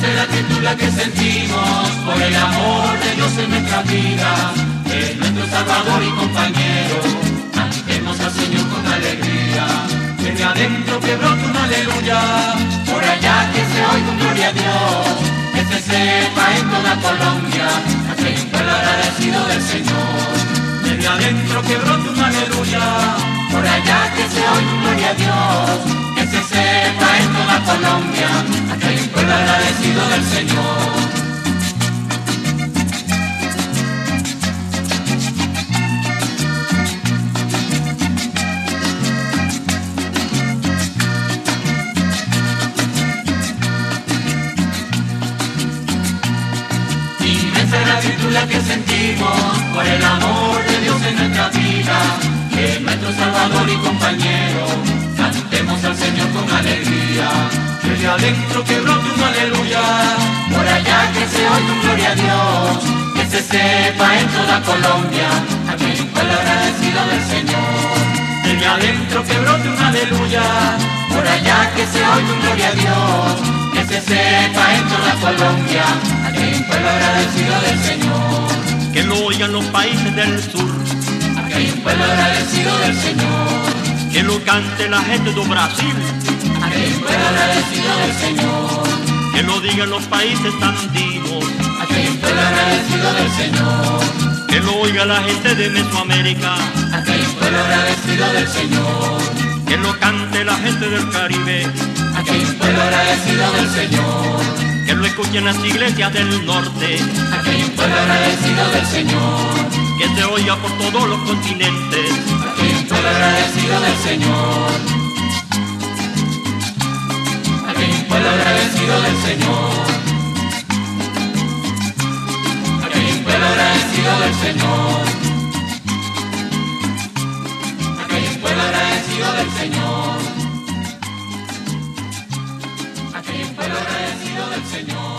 gratitud la que sentimos por el amor de Dios en nuestra vida, es nuestro Salvador y compañero. Cantemos al Señor con alegría, desde adentro que brote un aleluya, por allá que se oiga un gloria a Dios, que se sepa en toda Colombia, que hay un pueblo agradecido del Señor. Desde adentro que brote un aleluya, por allá que se oiga un gloria a Dios, que se sepa en toda Colombia, que hay un pueblo agradecido del Señor. Gratitud la que sentimos por el amor de Dios en nuestra vida, que es nuestro Salvador y compañero. Cantemos al Señor con alegría, desde adentro que brote un aleluya, por allá que se oiga un gloria a Dios, que se sepa en toda Colombia, aquí hay un pueblo agradecido del Señor. Desde adentro que brote un aleluya, por allá que se oiga un gloria a Dios, que se sepa en toda Colombia, aquí hay un pueblo agradecido del Señor. Que lo oigan los países del sur, aquí hay un pueblo agradecido del Señor. que lo cante la gente de Brasil, aquí hay un pueblo agradecido del Señor. que lo digan los países andinos, aquí hay un pueblo agradecido del Señor. que lo oiga la gente de Mesoamérica, aquí hay un pueblo agradecido del Señor. que lo cante la gente del Caribe, aquí hay un pueblo agradecido del Señor. que lo escuchen las iglesias del norte, aquí hay un pueblo agradecido del Señor. que se oiga por todos los continentes, aquí hay un pueblo agradecido del Señor. aquí hay un pueblo agradecido del Señor. aquí hay un pueblo agradecido del Señor. aquí hay un pueblo agradecido del Señor. aquí hay un pueblo agradecido del Señor.